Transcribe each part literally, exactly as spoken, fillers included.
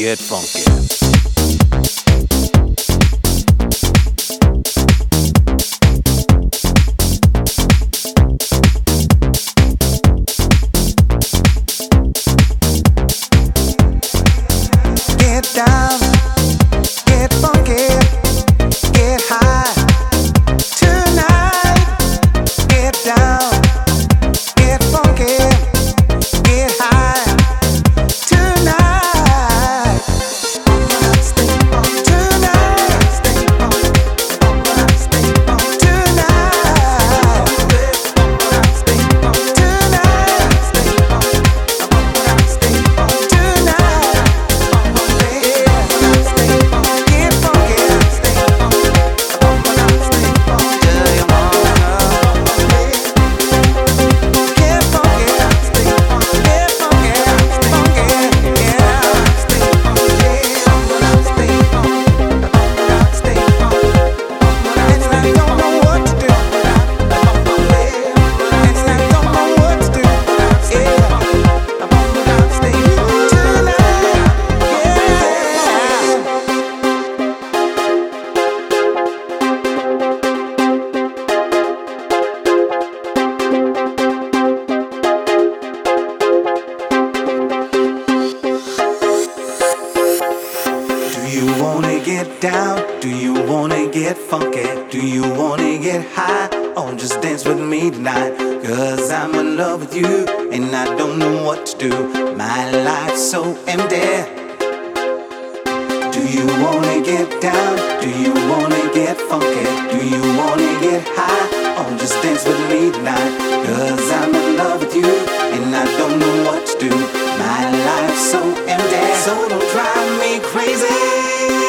get funky. Down, do you wanna get funky? Do you wanna get high? Or just dance with me tonight? Cause I'm in love with you and I don't know what to do. My life's so empty. Do you wanna get down? Do you wanna get funky? Do you wanna get high? Or just dance with me tonight? Cause I'm in love with you and I don't know what to do. My life's so empty. So don't drive me crazy.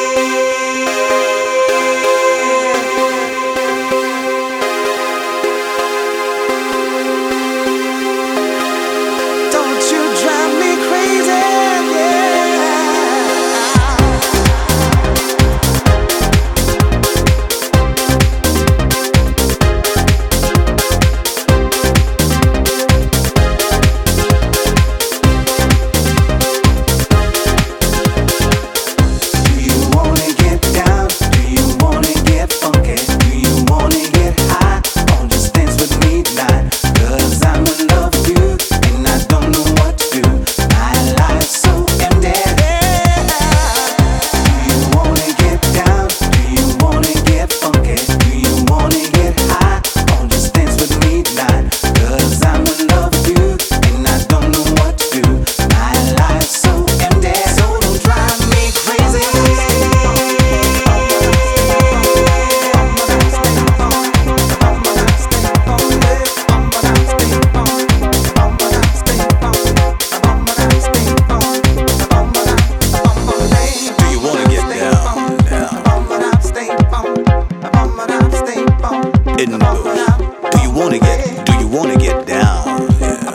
Do you wanna get, do you wanna get down? Yeah.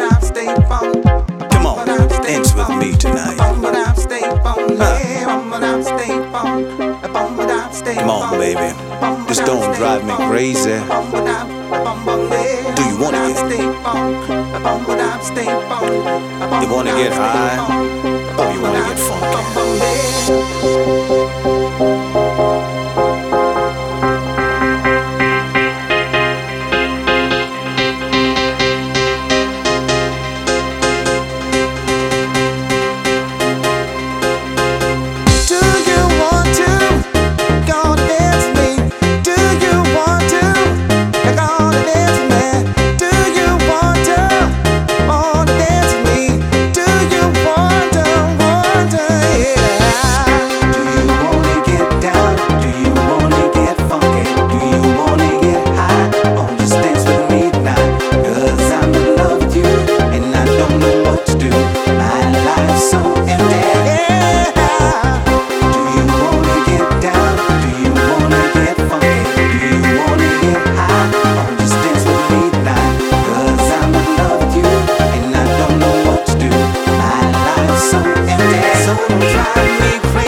Come on, dance with me tonight. Huh. Come on, baby, just don't drive me crazy. Do you wanna get, you wanna get high, or you wanna get funky? So drive me crazy.